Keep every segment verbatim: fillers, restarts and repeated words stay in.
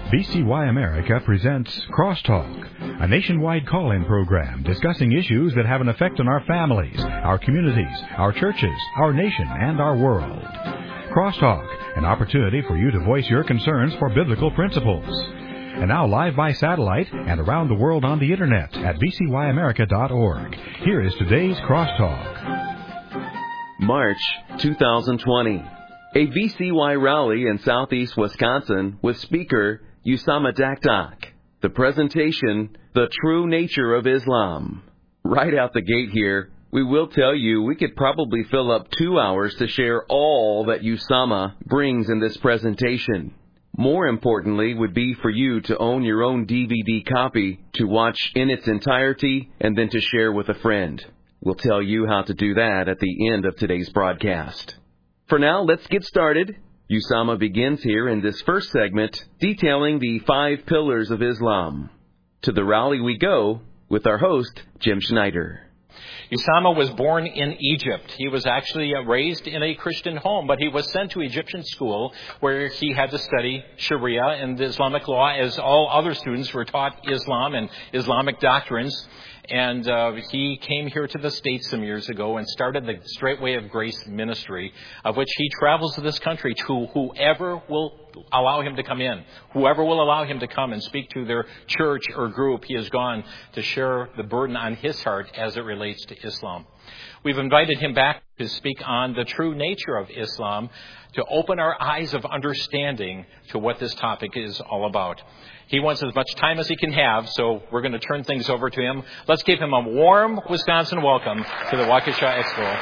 B C Y America presents Crosstalk, a nationwide call-in program discussing issues that have an effect on our families, our communities, our churches, our nation, and our world. Crosstalk, an opportunity for you to voice your concerns for biblical principles. And now live by satellite and around the world on the Internet at b c y america dot org. Here is today's Crosstalk. March two thousand twenty. A B C Y rally in southeast Wisconsin with speaker Usama Dakdak. The presentation, The True Nature of Islam. Right out the gate here, we will tell you we could probably fill up two hours to share all that Usama brings in this presentation. More importantly would be for you to own your own D V D copy to watch in its entirety and then to share with a friend. We'll tell you how to do that at the end of today's broadcast. For now, let's get started. Usama begins here in this first segment detailing the five pillars of Islam. To the rally we go with our host, Jim Schneider. Usama was born in Egypt. He was actually raised in a Christian home, but he was sent to Egyptian school where he had to study Sharia and Islamic law, as all other students were taught Islam and Islamic doctrines. And uh, he came here to the States some years ago and started the Straight Way of Grace ministry, of which he travels to this country to whoever will allow him to come in. Whoever will allow him to come and speak to their church or group, he has gone to share the burden on his heart as it relates to Islam. We've invited him back to speak on the true nature of Islam, to open our eyes of understanding to what this topic is all about. He wants as much time as he can have, so we're going to turn things over to him. Let's give him a warm Wisconsin welcome to the Waukesha Expo.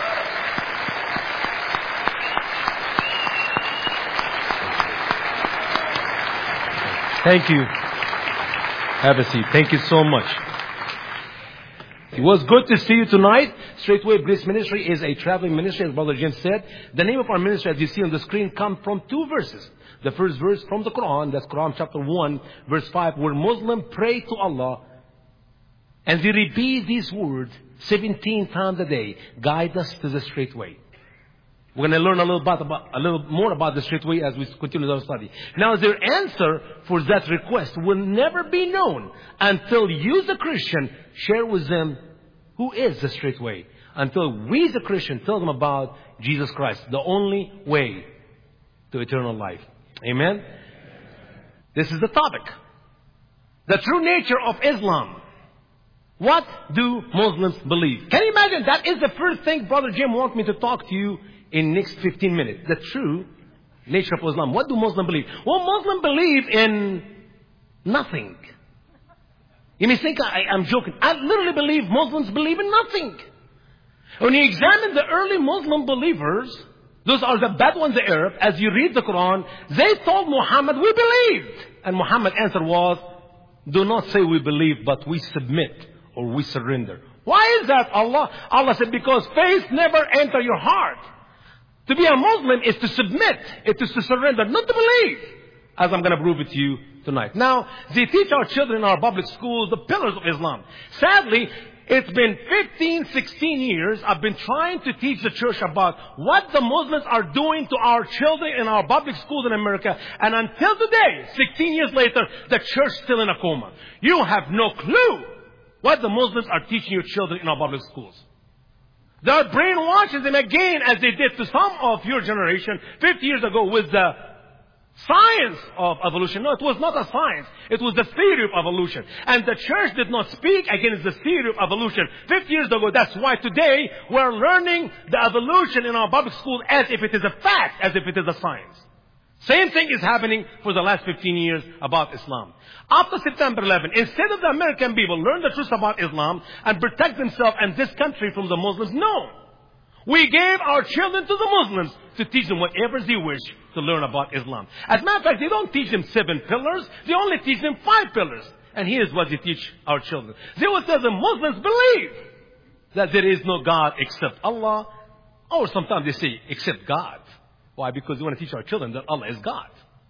Thank you. Have a seat. Thank you so much. It was good to see you tonight. Straight Way of Grace Ministry is a traveling ministry, as Brother Jim said. The name of our ministry, as you see on the screen, comes from two verses. The first verse from the Quran, that's Quran chapter one, verse five, where Muslims pray to Allah and they repeat these words seventeen times a day. Guide us to the straight way. We're going to learn a little, bit about, a little more about the straight way as we continue our study. Now, their answer for that request will never be known until you, the Christian, share with them who is the straight way. Until we, the Christian, tell them about Jesus Christ, the only way to eternal life. Amen? This is the topic. The true nature of Islam. What do Muslims believe? Can you imagine? That is the first thing Brother Jim wants me to talk to you in next fifteen minutes. The true nature of Islam. What do Muslims believe? Well, Muslims believe in nothing. You may think I, I'm joking. I literally believe Muslims believe in nothing. When you examine the early Muslim believers, those are the bad ones, the Arab. As you read the Quran, they told Muhammad, we believed. And Muhammad's answer was, do not say we believe, but we submit or we surrender. Why is that, Allah? Allah said, because faith never enters your heart. To be a Muslim is to submit. It is to surrender, not to believe. As I'm going to prove it to you tonight. Now, they teach our children in our public schools the pillars of Islam. Sadly, it's been fifteen, sixteen years I've been trying to teach the church about what the Muslims are doing to our children in our public schools in America. And until today, sixteen years later, the church is still in a coma. You have no clue what the Muslims are teaching your children in our public schools. They are brainwashing them again, as they did to some of your generation fifty years ago with the science of evolution. No, it was not a science. It was the theory of evolution. And the church did not speak against the theory of evolution fifty years ago. That's why today we're learning the evolution in our public school as if it is a fact, as if it is a science. Same thing is happening for the last fifteen years about Islam. After September eleventh, instead of the American people learn the truth about Islam and protect themselves and this country from the Muslims, no. We gave our children to the Muslims to teach them whatever they wish to learn about Islam. As a matter of fact, they don't teach them seven pillars. They only teach them five pillars. And here's what they teach our children. They will tell the Muslims believe that there is no God except Allah. Or sometimes they say, except God. Why? Because they want to teach our children that Allah is God.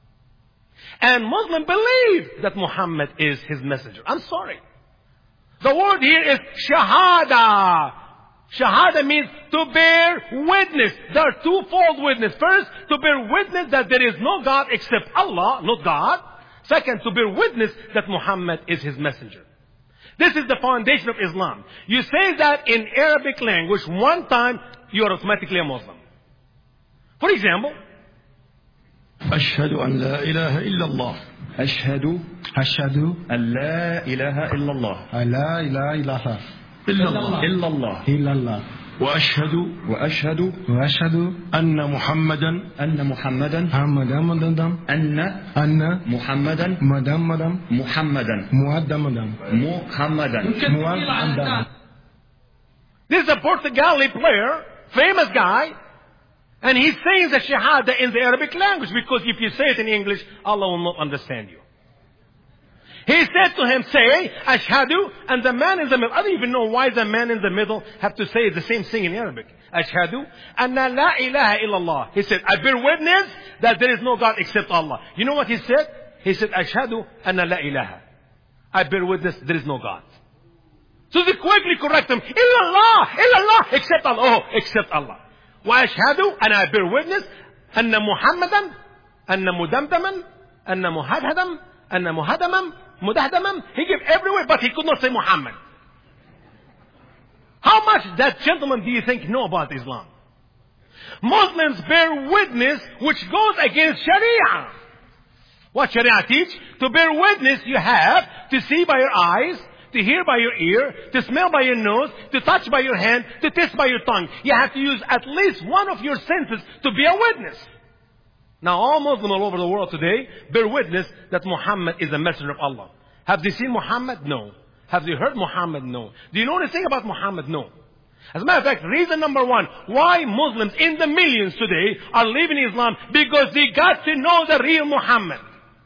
And Muslims believe that Muhammad is his messenger. I'm sorry. The word here is shahada. Shahada means to bear witness. There are twofold witness. First, to bear witness that there is no God except Allah, not God. Second, to bear witness that Muhammad is his messenger. This is the foundation of Islam. You say that in Arabic language one time, you are automatically a Muslim. For example, أشهد أن لا إله إلا الله. أشهد أشهد أن لا إله إلا الله. لا إله إلا الله. إلا الله. إلا الله. إلا الله. وأشهد وأشهد وأشهد أن محمدا أن محمدا محمدا مدام أن أن محمدا مدام مدام محمدا مؤدم مدام محمدا مؤدم. This is a Portugali player, famous guy, and he's saying the Shahada in the Arabic language, because if you say it in English, Allah will not understand you. He said to him, say, Ashhadu, and the man in the middle. I don't even know why the man in the middle have to say the same thing in Arabic. Ashhadu, anna la ilaha illallah. He said, I bear witness that there is no God except Allah. You know what he said? He said, Ashhadu, anna la ilaha. I bear witness there is no God. So they quickly correct him, illallah, illallah, except Allah. Oh, except Allah. Wa ashhadu, and I bear witness, anna Muhammadan, anna mudamdaman, anna muhadhadam, anna muhadamam, Mudahdamam, he gave everywhere, but he could not say Muhammad. How much that gentleman do you think know about Islam? Muslims bear witness which goes against Sharia. What Sharia teach? To bear witness you have to see by your eyes, to hear by your ear, to smell by your nose, to touch by your hand, to taste by your tongue. You have to use at least one of your senses to be a witness. Now all Muslims all over the world today bear witness that Muhammad is a messenger of Allah. Have they seen Muhammad? No. Have they heard Muhammad? No. Do you know anything about Muhammad? No. As a matter of fact, reason number one, why Muslims in the millions today are leaving Islam, because they got to know the real Muhammad.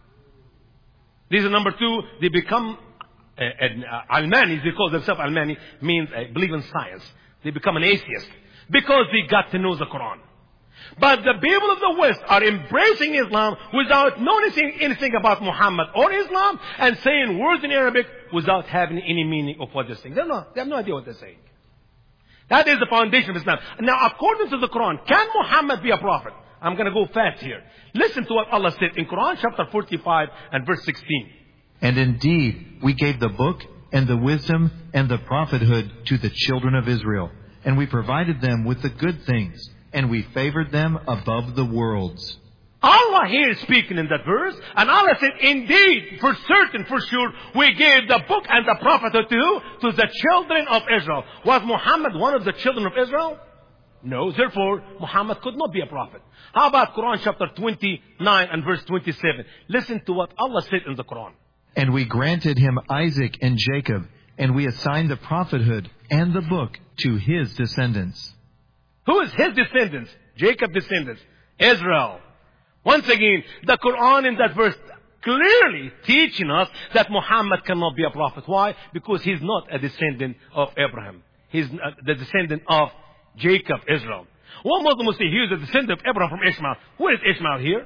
Reason number two, they become uh, uh, Almanis, they call themselves Almani, means uh, believe in science. They become an atheist because they got to know the Quran. But the people of the West are embracing Islam without noticing anything about Muhammad or Islam, and saying words in Arabic without having any meaning of what they're saying. They, not, they have no idea what they're saying. That is the foundation of Islam. Now, according to the Quran, can Muhammad be a prophet? I'm going to go fast here. Listen to what Allah said in Quran chapter forty-five and verse sixteen. And indeed, we gave the book and the wisdom and the prophethood to the children of Israel, and we provided them with the good things, and we favored them above the worlds. Allah here is speaking in that verse, and Allah said, indeed, for certain, for sure, we gave the book and the prophethood to, to the children of Israel. Was Muhammad one of the children of Israel? No, therefore, Muhammad could not be a prophet. How about Quran chapter twenty-nine and verse twenty-seven? Listen to what Allah said in the Quran. And we granted him Isaac and Jacob, and we assigned the prophethood and the book to his descendants. Who is his descendants? Jacob's descendants. Israel. Once again, the Quran in that verse clearly teaching us that Muhammad cannot be a prophet. Why? Because he's not a descendant of Abraham. He's the descendant of Jacob, Israel. One Muslim will say, he is the descendant of Abraham from Ishmael. Who is Ishmael here?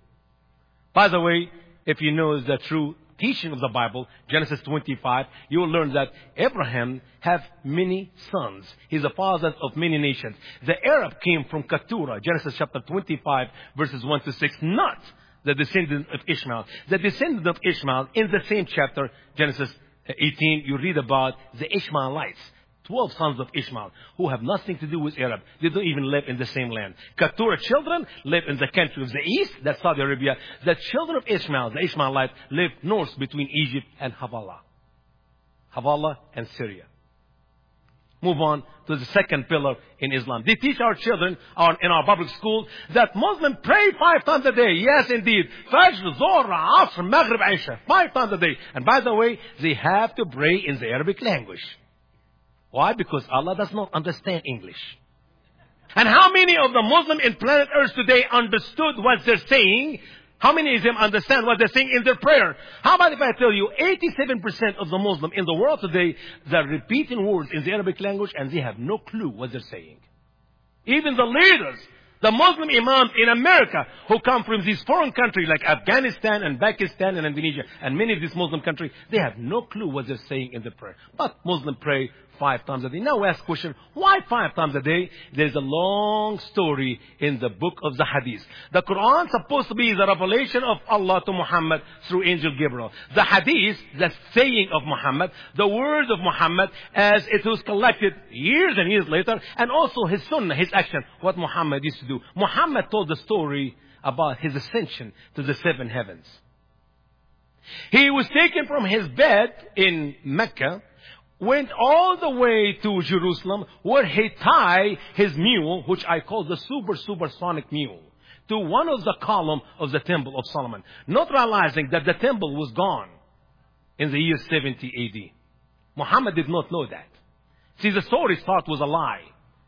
By the way, if you know the true teaching of the Bible, Genesis twenty-five, you will learn that Abraham have many sons. He's the father of many nations. The Arab came from Keturah, Genesis chapter twenty-five, verses one to six, not the descendant of Ishmael. The descendant of Ishmael, in the same chapter, Genesis eighteen, you read about the Ishmaelites. Twelve sons of Ishmael who have nothing to do with Arab. They don't even live in the same land. Keturah children live in the country of the east, that's Saudi Arabia. The children of Ishmael, the Ishmaelites, live north between Egypt and Havala. Havala and Syria. Move on to the second pillar in Islam. They teach our children our, in our public school that Muslims pray five times a day. Yes, indeed. Fajr, Zohr, Asr, Maghrib, Isha. Five times a day. And by the way, they have to pray in the Arabic language. Why? Because Allah does not understand English. And how many of the Muslims in planet Earth today understood what they're saying? How many of them understand what they're saying in their prayer? How about if I tell you eighty-seven percent of the Muslims in the world today, they're repeating words in the Arabic language and they have no clue what they're saying. Even the leaders, the Muslim imams in America who come from these foreign countries like Afghanistan and Pakistan and Indonesia and many of these Muslim countries, they have no clue what they're saying in the prayer. But Muslims pray five times a day. Now we ask the question, why five times a day? There's a long story in the book of the Hadith. The Quran is supposed to be the revelation of Allah to Muhammad through Angel Gabriel. The Hadith, the saying of Muhammad, the words of Muhammad as it was collected years and years later, and also his sunnah, his action, what Muhammad used to do. Muhammad told the story about his ascension to the seven heavens. He was taken from his bed in Mecca, went all the way to Jerusalem, where he tied his mule, which I call the super supersonic mule, to one of the columns of the Temple of Solomon, not realizing that the temple was gone in the year seventy A D. Muhammad did not know that. See, the story thought was a lie.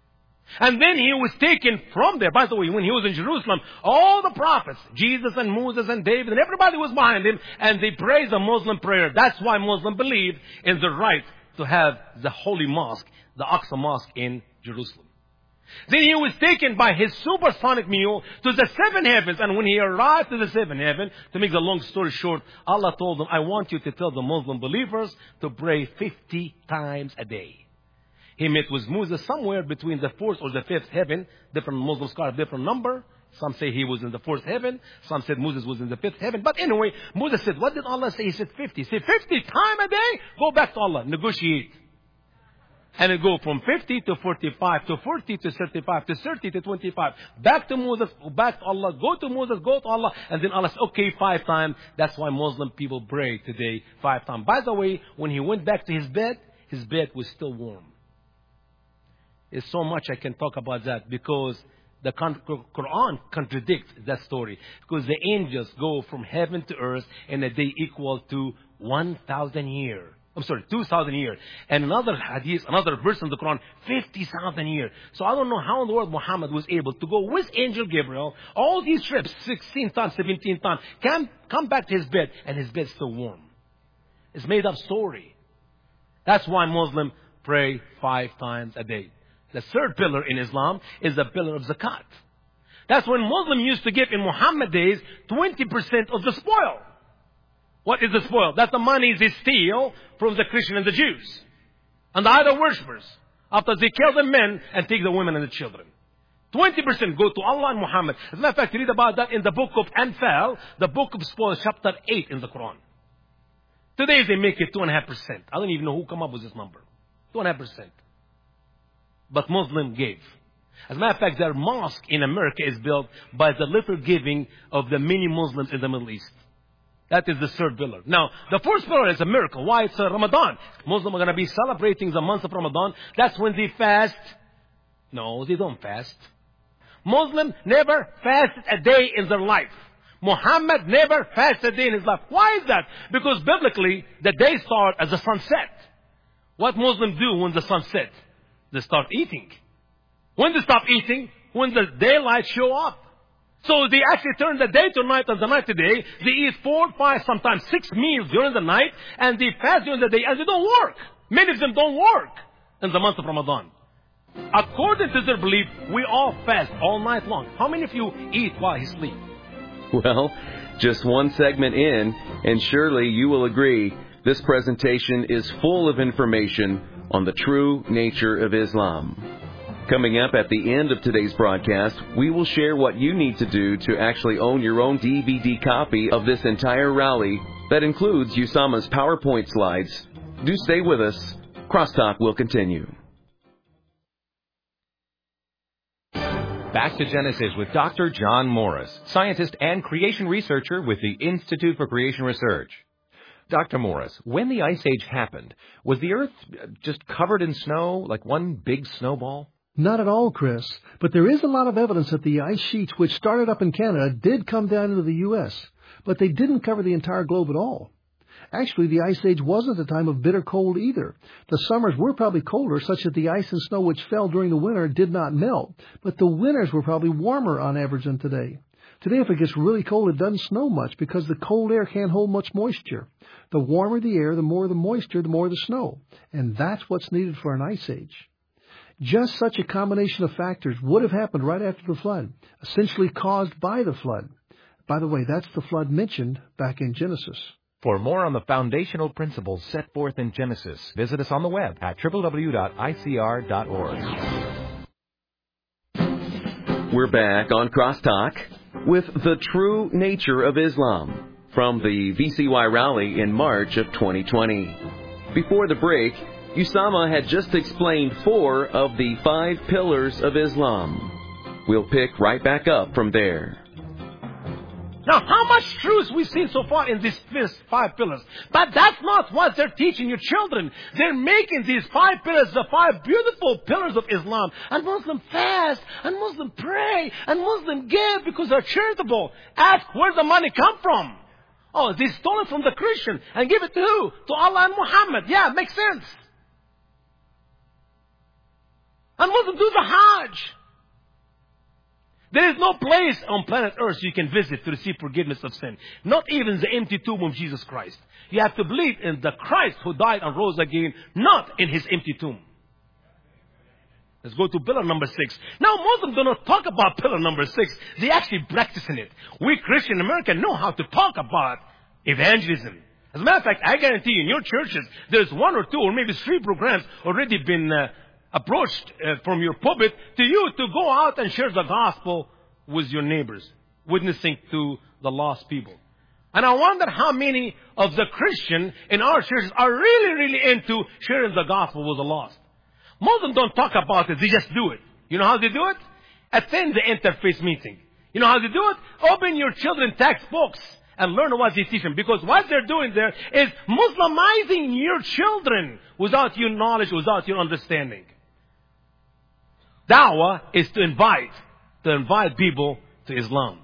And then he was taken from there. By the way, when he was in Jerusalem, all the prophets, Jesus and Moses and David, and everybody was behind him, and they praised the Muslim prayer. That's why Muslims believe in the right to have the holy mosque, the Aqsa Mosque in Jerusalem. Then he was taken by his supersonic mule to the seven heavens. And when he arrived to the seven heavens, to make the long story short, Allah told him, I want you to tell the Muslim believers to pray fifty times a day. He met with Moses somewhere between the fourth or the fifth heaven. Different Muslim scholars, different number. Some say he was in the fourth heaven. Some said Moses was in the fifth heaven. But anyway, Moses said, what did Allah say? He said fifty. He said fifty times a day? Go back to Allah. Negotiate. And it go from fifty to forty-five, to forty to thirty-five, to thirty to twenty-five. Back to Moses, back to Allah. Go to Moses, go to Allah. And then Allah said, okay, five times. That's why Muslim people pray today five times. By the way, when he went back to his bed, his bed was still warm. There's so much I can talk about that because the Quran contradicts that story. Because the angels go from heaven to earth in a day equal to one thousand years. I'm sorry, two thousand years. And another hadith, another verse in the Quran, fifty thousand years. So I don't know how in the world Muhammad was able to go with Angel Gabriel, all these trips, sixteen times, seventeen times, come, come back to his bed, and his bed's still warm. It's made up story. That's why Muslims pray five times a day. The third pillar in Islam is the pillar of zakat. That's when Muslims used to give in Muhammad days twenty percent of the spoil. What is the spoil? That's the money they steal from the Christians and the Jews and the idol worshippers after they kill the men and take the women and the children. twenty percent go to Allah and Muhammad. As a matter of fact, you read about that in the book of Anfal, the book of spoil, chapter eight in the Quran. Today they make it two point five percent. I don't even know who come up with this number. two point five percent. But Muslim gave. As a matter of fact, their mosque in America is built by the little giving of the many Muslims in the Middle East. That is the third pillar. Now, the fourth pillar is a miracle. Why? It's uh, Ramadan. Muslims are going to be celebrating the month of Ramadan. That's when they fast. No, they don't fast. Muslims never fasted a day in their life. Muhammad never fasted a day in his life. Why is that? Because biblically, the day starts as the sun sets. What Muslims do when the sun sets? They start eating. When they stop eating? When the daylight show up. So they actually turn the day to night and the night to day. They eat four, five, sometimes six meals during the night. And they fast during the day. And they don't work. Many of them don't work in the month of Ramadan. According to their belief, we all fast all night long. How many of you eat while you sleep? Well, just one segment in, and surely you will agree, this presentation is full of information on the true nature of Islam. Coming up at the end of today's broadcast, we will share what you need to do to actually own your own D V D copy of this entire rally that includes Usama's PowerPoint slides. Do stay with us. Crosstalk will continue. Back to Genesis with Doctor John Morris, scientist and creation researcher with the Institute for Creation Research. Doctor Morris, when the Ice Age happened, was the Earth just covered in snow, like one big snowball? Not at all, Chris. But there is a lot of evidence that the ice sheets, which started up in Canada, did come down into the U S But they didn't cover the entire globe at all. Actually, the Ice Age wasn't a time of bitter cold either. The summers were probably colder, such that the ice and snow which fell during the winter did not melt. But the winters were probably warmer on average than today. Today, if it gets really cold, it doesn't snow much because the cold air can't hold much moisture. The warmer the air, the more the moisture, the more the snow. And that's what's needed for an ice age. Just such a combination of factors would have happened right after the flood, essentially caused by the flood. By the way, that's the flood mentioned back in Genesis. For more on the foundational principles set forth in Genesis, visit us on the web at w w w dot i c r dot org. We're back on Crosstalk with the true nature of Islam from the V C Y rally in March of twenty twenty. Before the break, Usama had just explained four of the five pillars of Islam. We'll pick right back up from there. Now, how much truth we've seen so far in these five pillars. But that's not what they're teaching your children. They're making these five pillars the five beautiful pillars of Islam. And Muslim fast, and Muslim pray, and Muslim give because they're charitable. Ask where the money come from. Oh, they stole it from the Christian and give it to who? To Allah and Muhammad. Yeah, makes sense. And Muslim do the Hajj. There is no place on planet Earth you can visit to receive forgiveness of sin. Not even the empty tomb of Jesus Christ. You have to believe in the Christ who died and rose again, not in his empty tomb. Let's go to pillar number six. Now, Muslims do not talk about pillar number six. They actually practice in it. We Christian Americans know how to talk about evangelism. As a matter of fact, I guarantee you, in your churches, there's one or two or maybe three programs already been uh, approached uh, from your pulpit to you to go out and share the gospel with your neighbors, witnessing to the lost people. And I wonder how many of the Christians in our churches are really, really into sharing the gospel with the lost. Muslims don't talk about it, they just do it. You know how they do it? Attend the interfaith meeting. You know how they do it? Open your children's textbooks and learn what they teach them. Because what they're doing there is Muslimizing your children without your knowledge, without your understanding. Dawah is to invite, to invite people to Islam.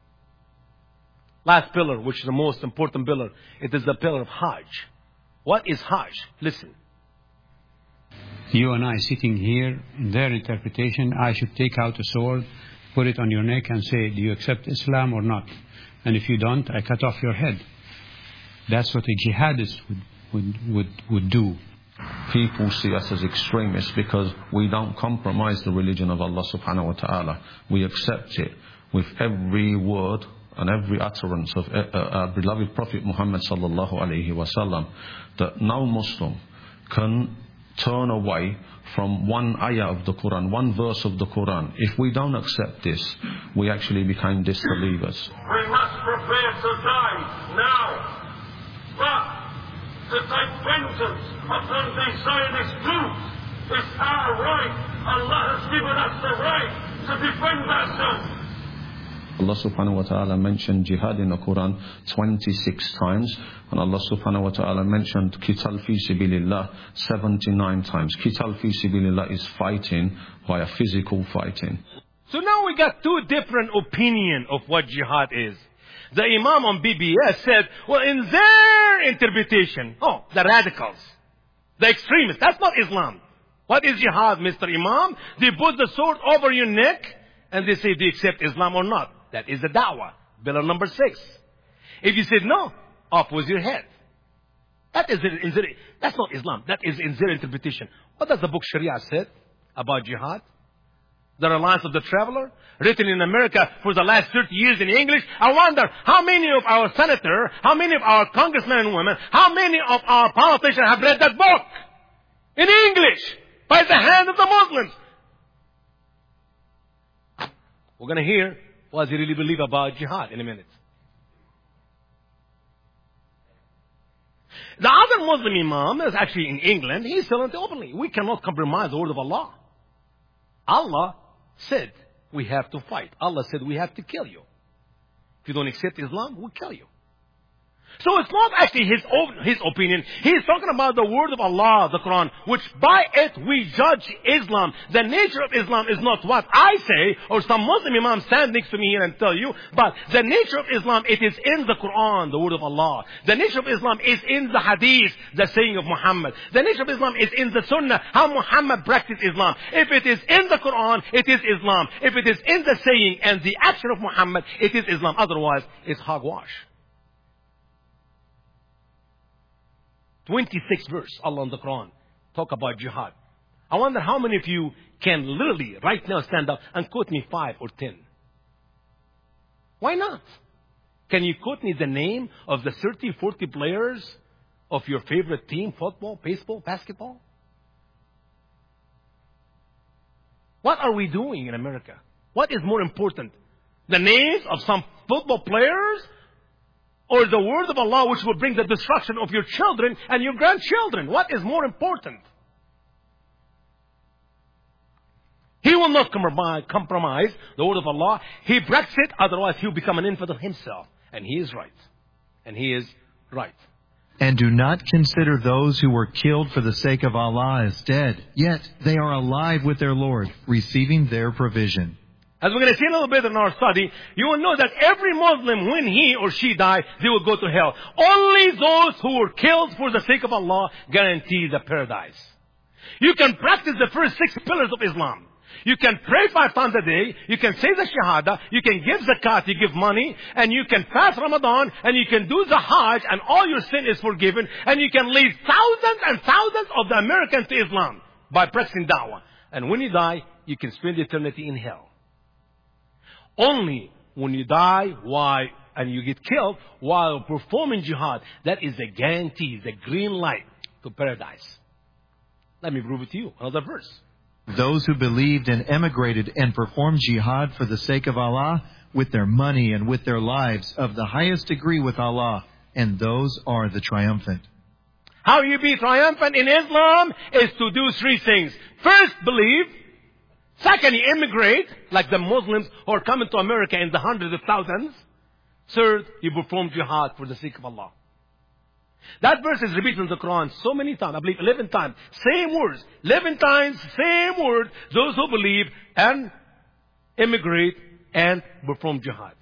Last pillar, which is the most important pillar, it is the pillar of Hajj. What is Hajj? Listen. You and I sitting here, in their interpretation, I should take out a sword, put it on your neck and say, do you accept Islam or not? And if you don't, I cut off your head. That's what a jihadist would, would, would, would do. People see us as extremists because we don't compromise the religion of Allah subhanahu wa ta'ala. We accept it with every word and every utterance of uh, our beloved Prophet Muhammad sallallahu alayhi wa sallam, that no Muslim can turn away from one ayah of the Quran, one verse of the Quran. If we don't accept this, we actually become disbelievers. We must prepare to die now, but to take vengeance upon these Zionist groups is our right. Allah has given us the right to defend ourselves. Allah subhanahu wa ta'ala mentioned jihad in the Quran twenty-six times, and Allah subhanahu wa ta'ala mentioned Qital fi sabilillah seventy-nine times. Qital fi sabilillah is fighting via physical fighting. So now we got two different opinions of what jihad is. The Imam on B B S said, well, in their interpretation, oh, the radicals, the extremists, that's not Islam. What is jihad, Mister Imam? They put the sword over your neck and they say, do you accept Islam or not? That is the da'wah. Pillar number six. If you said no, off with your head. That is in their, that's not Islam. That is in their interpretation. What does the book Sharia say about jihad? The Reliance of the Traveler, written in America for the last thirty years in English. I wonder how many of our senators, how many of our congressmen and women, how many of our politicians have read that book in English by the hand of the Muslims. We're going to hear what they really believe about jihad in a minute. The other Muslim Imam is actually in England. He's telling it openly. We cannot compromise the word of Allah. Allah said we have to fight. Allah said we have to kill you. If you don't accept Islam, we'll kill you. So it's not actually his own, his opinion. He's talking about the word of Allah, the Quran, which by it we judge Islam. The nature of Islam is not what I say or some Muslim Imam stand next to me here and tell you, but the nature of Islam, it is in the Quran, the word of Allah. The nature of Islam is in the Hadith, the saying of Muhammad. The nature of Islam is in the Sunnah, how Muhammad practiced Islam. If it is in the Quran, it is Islam. If it is in the saying and the action of Muhammad, it is Islam. Otherwise, it's hogwash. twenty-six verse, Allah in the Quran, talk about jihad. I wonder how many of you can literally right now stand up and quote me five or ten. Why not? Can you quote me the name of the thirty, forty players of your favorite team? Football, baseball, basketball? What are we doing in America? What is more important? The names of some football players or the word of Allah which will bring the destruction of your children and your grandchildren? What is more important? He will not compromise the word of Allah. He breaks it, otherwise he will become an infidel himself. And he is right. And he is right. And do not consider those who were killed for the sake of Allah as dead. Yet they are alive with their Lord, receiving their provision. As we're going to see a little bit in our study, you will know that every Muslim, when he or she dies, they will go to hell. Only those who were killed for the sake of Allah guarantee the paradise. You can practice the first six pillars of Islam. You can pray five times a day. You can say the Shahada. You can give zakat. You give money. And you can fast Ramadan. And you can do the Hajj. And all your sin is forgiven. And you can lead thousands and thousands of the Americans to Islam by practicing da'wah. And when you die, you can spend eternity in hell. Only when you die while, and you get killed while performing jihad, that is the guarantee, the green light to paradise. Let me prove it to you. Another verse. Those who believed and emigrated and performed jihad for the sake of Allah with their money and with their lives of the highest degree with Allah, and those are the triumphant. How you be triumphant in Islam is to do three things. First, believe. Second, you immigrate, like the Muslims who are coming to America in the hundreds of thousands. Third, you perform jihad for the sake of Allah. That verse is repeated in the Quran so many times. I believe eleven times. Same words. eleven times, same word. Those who believe and immigrate and perform jihad.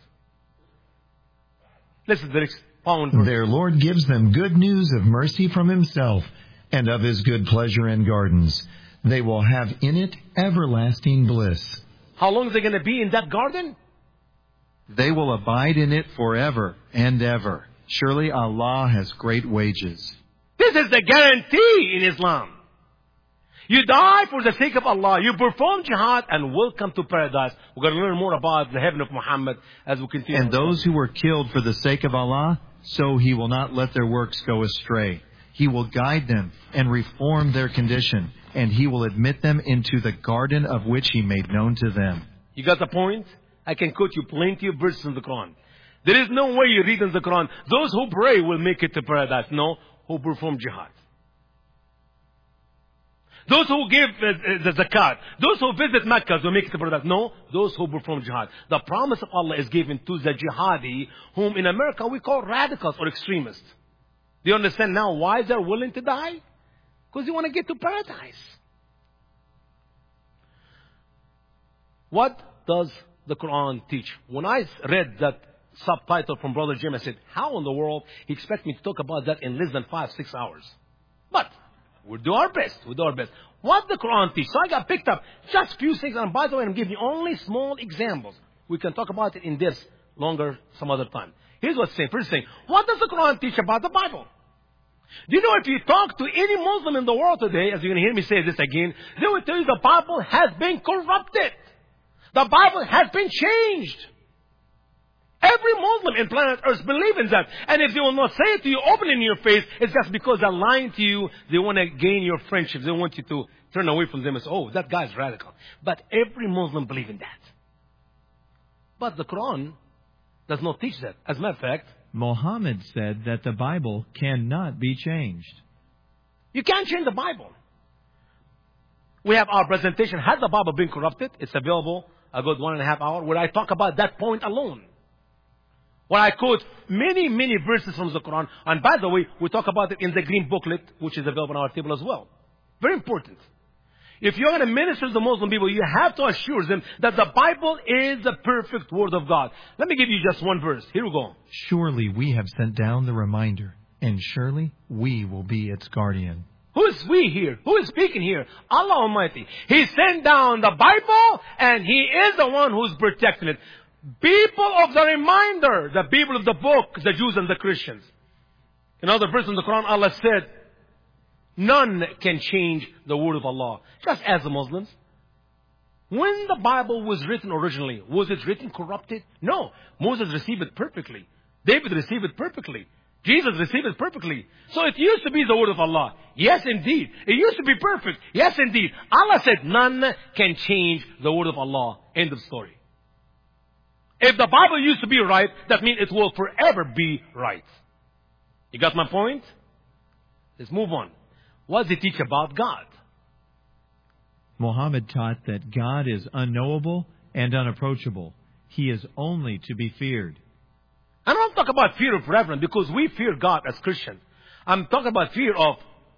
Listen to the next following verse. Their Lord gives them good news of mercy from Himself and of His good pleasure in gardens. They will have in it everlasting bliss. How long is they going to be in that garden? They will abide in it forever and ever. Surely Allah has great wages. This is the guarantee in Islam. You die for the sake of Allah. You perform jihad and welcome to paradise. We're going to learn more about the heaven of Muhammad as we continue. And those who were killed for the sake of Allah, so He will not let their works go astray. He will guide them and reform their condition, and He will admit them into the garden of which He made known to them. You got the point? I can quote you plenty of verses in the Quran. There is no way you read in the Quran, those who pray will make it to paradise. No, who perform jihad. Those who give uh, the zakat. Those who visit Mecca will make it to paradise. No, those who perform jihad. The promise of Allah is given to the jihadi, whom in America we call radicals or extremists. Do you understand now why they're willing to die? Because they want to get to paradise. What does the Quran teach? When I read that subtitle from Brother Jim, I said, how in the world he expect me to talk about that in less than five, six hours? But we'll do our best. We'll do our best. What the Quran teach? So I got picked up just a few things. And by the way, I'm giving you only small examples. We can talk about it in this longer some other time. Here's what's saying. First thing, what does the Quran teach about the Bible? Do you know if you talk to any Muslim in the world today, as you're going to hear me say this again, they will tell you the Bible has been corrupted. The Bible has been changed. Every Muslim in planet Earth believes in that. And if they will not say it to you openly in your face, it's just because they're lying to you. They want to gain your friendship. They want you to turn away from them and say, oh, that guy's radical. But every Muslim believes in that. But the Quran does not teach that. As a matter of fact, Muhammad said that the Bible cannot be changed. You can't change the Bible. We have our presentation, Has the Bible Been Corrupted? It's available a good one and a half hour where I talk about that point alone. Where I quote many, many verses from the Quran. And by the way, we talk about it in the green booklet, which is available on our table as well. Very important. If you're going to minister to the Muslim people, you have to assure them that the Bible is the perfect Word of God. Let me give you just one verse. Here we go. Surely we have sent down the reminder, and surely we will be its guardian. Who is we here? Who is speaking here? Allah Almighty. He sent down the Bible, and He is the one who's protecting it. People of the reminder, the people of the book, the Jews and the Christians. In other verses in the Quran, Allah said, none can change the word of Allah. Just as the Muslims. When the Bible was written originally, was it written corrupted? No. Moses received it perfectly. David received it perfectly. Jesus received it perfectly. So it used to be the word of Allah. Yes, indeed. It used to be perfect. Yes, indeed. Allah said none can change the word of Allah. End of story. If the Bible used to be right, that means it will forever be right. You got my point? Let's move on. What does it teach about God? Muhammad taught that God is unknowable and unapproachable. He is only to be feared. I don't talk about fear of reverence because we fear God as Christians. I'm talking about fear of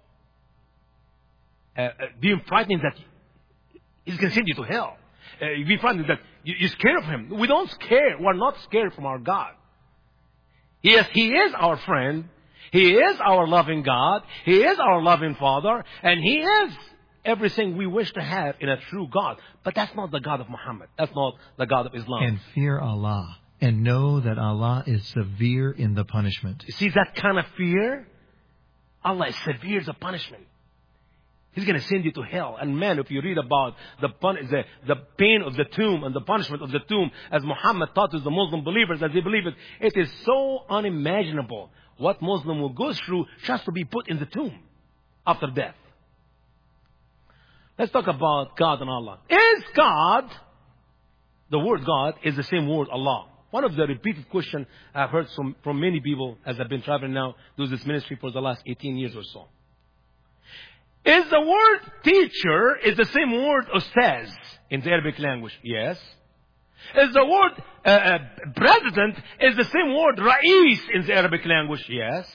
uh, uh, being frightened that He's going to send you to hell. Uh, be frightened that you, you're scared of Him. We don't scare. We're not scared from our God. Yes, He is our friend. He is our loving God. He is our loving Father. And He is everything we wish to have in a true God. But that's not the God of Muhammad. That's not the God of Islam. And fear Allah. And know that Allah is severe in the punishment. You see that kind of fear? Allah is severe as a punishment. He's going to send you to hell. And man, if you read about the, pun- the the pain of the tomb and the punishment of the tomb, as Muhammad taught to the Muslim believers, as they believe it, it is so unimaginable what Muslim will go through just to be put in the tomb after death. Let's talk about God and Allah. Is God, the word God, is the same word Allah? One of the repeated questions I've heard from, from many people as I've been traveling now, doing this ministry for the last eighteen years or so. Is the word teacher is the same word ustaz in the Arabic language? Yes. Is the word uh, uh, president is the same word rais in the Arabic language? Yes.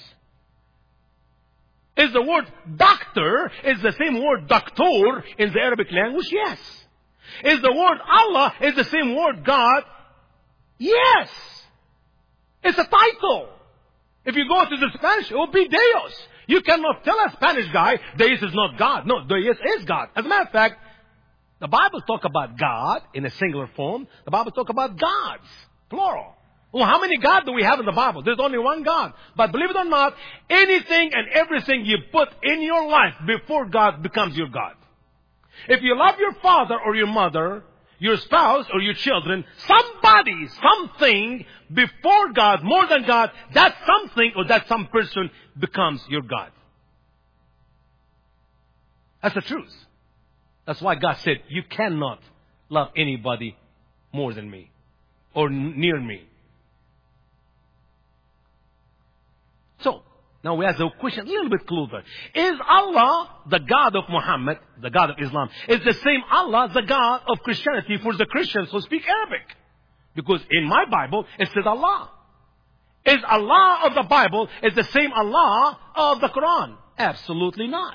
Is the word doctor is the same word doctor in the Arabic language? Yes. Is the word Allah is the same word God? Yes. It's a title. If you go to the Spanish, it will be Deus. You cannot tell a Spanish guy, Deus is not God. No, Deus is God. As a matter of fact, the Bible talk about God in a singular form. The Bible talk about gods, plural. Well, how many gods do we have in the Bible? There's only one God. But believe it or not, anything and everything you put in your life before God becomes your God. If you love your father or your mother, your spouse or your children, somebody, something before God, more than God, that something or that some person becomes your God. That's the truth. That's why God said, you cannot love anybody more than me or n- near me. So, now we ask the question a little bit closer. Is Allah the God of Muhammad, the God of Islam? Is the same Allah the God of Christianity for the Christians who speak Arabic? Because in my Bible, it says Allah. Is Allah of the Bible is the same Allah of the Quran? Absolutely not.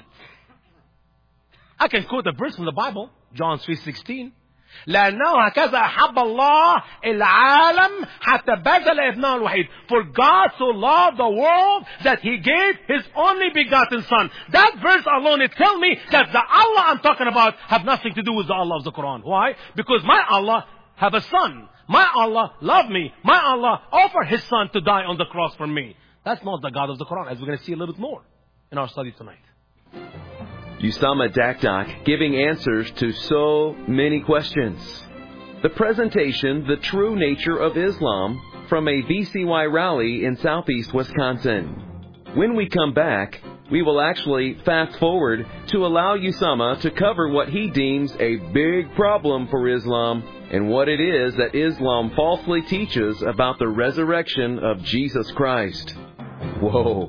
I can quote a verse from the Bible, John three sixteen. لأنه هكذا أحب الله العالم حتى بذل ابنه الوحيد. For God so loved the world that He gave His only begotten Son. That verse alone, it tells me that the Allah I'm talking about have nothing to do with the Allah of the Quran. Why? Because my Allah have a son. My Allah loved me. My Allah offered His Son to die on the cross for me. That's not the God of the Quran, as we're going to see a little bit more in our study tonight. Usama Dakdak giving answers to so many questions. The presentation, The True Nature of Islam, from a V C Y rally in southeast Wisconsin. When we come back, we will actually fast forward to allow Usama to cover what he deems a big problem for Islam and what it is that Islam falsely teaches about the resurrection of Jesus Christ. Whoa.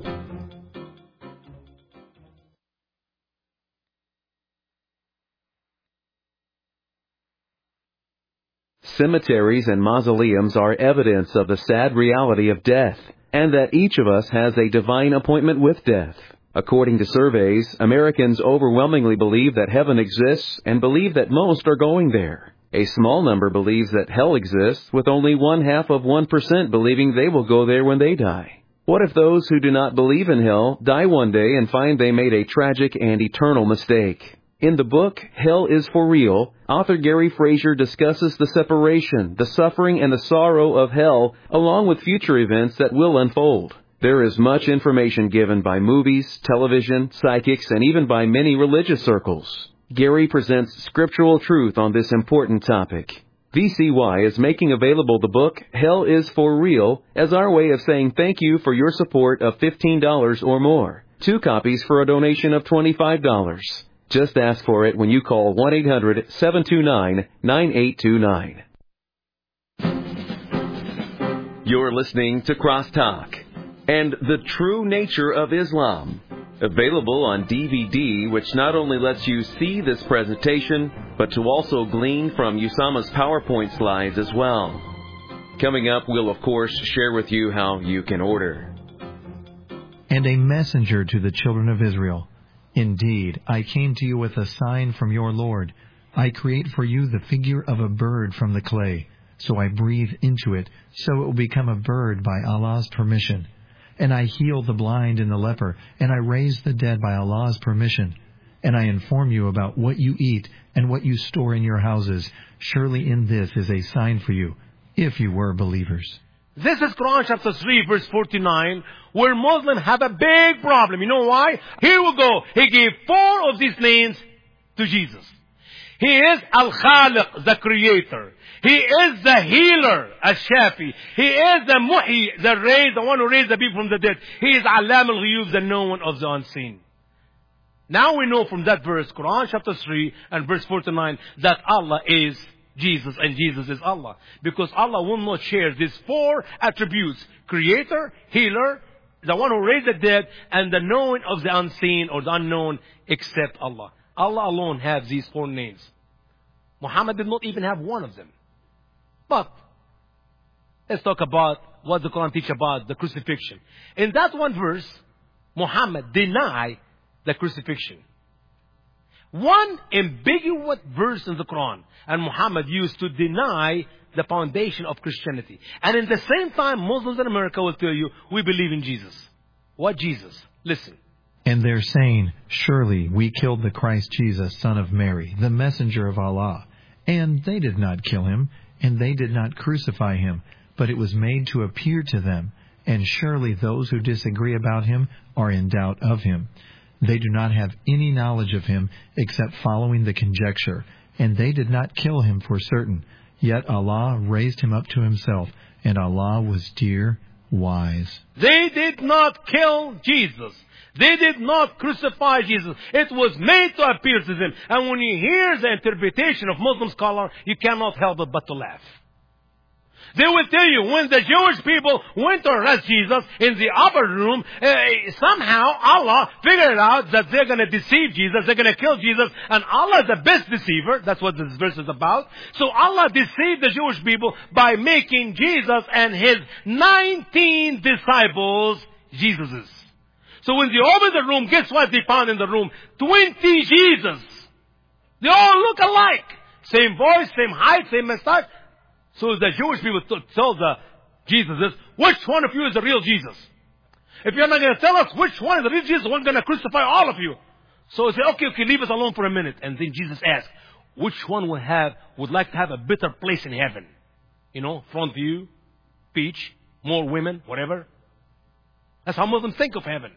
Cemeteries and mausoleums are evidence of the sad reality of death, and that each of us has a divine appointment with death. According to surveys, Americans overwhelmingly believe that heaven exists and believe that most are going there. A small number believes that hell exists, with only one half of one percent believing they will go there when they die. What if those who do not believe in hell die one day and find they made a tragic and eternal mistake? In the book, Hell is for Real, author Gary Frazier discusses the separation, the suffering, and the sorrow of hell, along with future events that will unfold. There is much information given by movies, television, psychics, and even by many religious circles. Gary presents scriptural truth on this important topic. V C Y is making available the book Hell is for Real as our way of saying thank you for your support of fifteen dollars or more. Two copies for a donation of twenty-five dollars. Just ask for it when you call one eight hundred, seven two nine, nine eight two nine. You're listening to Crosstalk and the True Nature of Islam. Available on D V D, which not only lets you see this presentation, but to also glean from Usama's PowerPoint slides as well. Coming up, we'll of course share with you how you can order. And a messenger to the children of Israel. Indeed, I came to you with a sign from your Lord. I create for you the figure of a bird from the clay. So I breathe into it, so it will become a bird by Allah's permission. And I heal the blind and the leper, and I raise the dead by Allah's permission. And I inform you about what you eat and what you store in your houses. Surely in this is a sign for you, if you were believers. This is Quran chapter three, verse forty-nine, where Muslims have a big problem. You know why? Here we go. He gave four of these names to Jesus. He is Al-Khaliq, the creator. He is the healer, Al-Shafi. He is the Muhi, the raise, the one who raised the people from the dead. He is Alam al-Ghuyub, the known of the unseen. Now we know from that verse, Quran chapter three and verse forty-nine, that Allah is Jesus and Jesus is Allah. Because Allah will not share these four attributes: creator, healer, the one who raised the dead, and the known of the unseen or the unknown, except Allah. Allah alone has these four names. Muhammad did not even have one of them. But let's talk about what the Quran teaches about the crucifixion. In that one verse, Muhammad denied the crucifixion. One ambiguous verse in the Quran, and Muhammad used to deny the foundation of Christianity. And in the same time, Muslims in America will tell you, we believe in Jesus. What Jesus? Listen. And they're saying, surely we killed the Christ Jesus, son of Mary, the messenger of Allah. And they did not kill him, and they did not crucify him, but it was made to appear to them. And surely those who disagree about him are in doubt of him. They do not have any knowledge of him except following the conjecture, and they did not kill him for certain. Yet Allah raised him up to himself, and Allah was dear, wise. They did not kill Jesus. They did not crucify Jesus. It was made to appear to them. And when you hear the interpretation of Muslim scholars, you cannot help it but to laugh. They will tell you, when the Jewish people went to arrest Jesus in the upper room, uh, somehow Allah figured out that they're going to deceive Jesus, they're going to kill Jesus, and Allah is the best deceiver. That's what this verse is about. So Allah deceived the Jewish people by making Jesus and his nineteen disciples Jesuses. So when they opened the room, guess what they found in the room? twenty Jesus. They all look alike. Same voice, same height, same mustache. So the Jewish people tell the Jesuses, which one of you is the real Jesus? If you're not going to tell us which one is the real Jesus, we're going to crucify all of you. So they say, okay, okay, leave us alone for a minute. And then Jesus asked, which one would have, would like to have a better place in heaven? You know, front view, beach, more women, whatever. That's how Muslims think of heaven.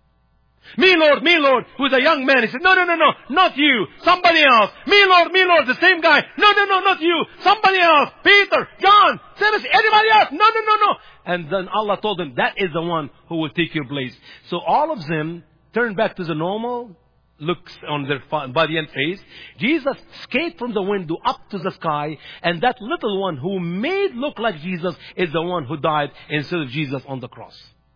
Me, Lord, me, Lord, who's a young man. He said, no, no, no, no, not you. Somebody else. Me, Lord, me, Lord, the same guy. No, no, no, not you. Somebody else. Peter, John, Timothy, anybody else. No, no, no, no. And then Allah told them, that is the one who will take your place. So all of them turned back to the normal looks on their body and face. Jesus escaped from the window up to the sky. And that little one who made look like Jesus is the one who died instead of Jesus on the cross.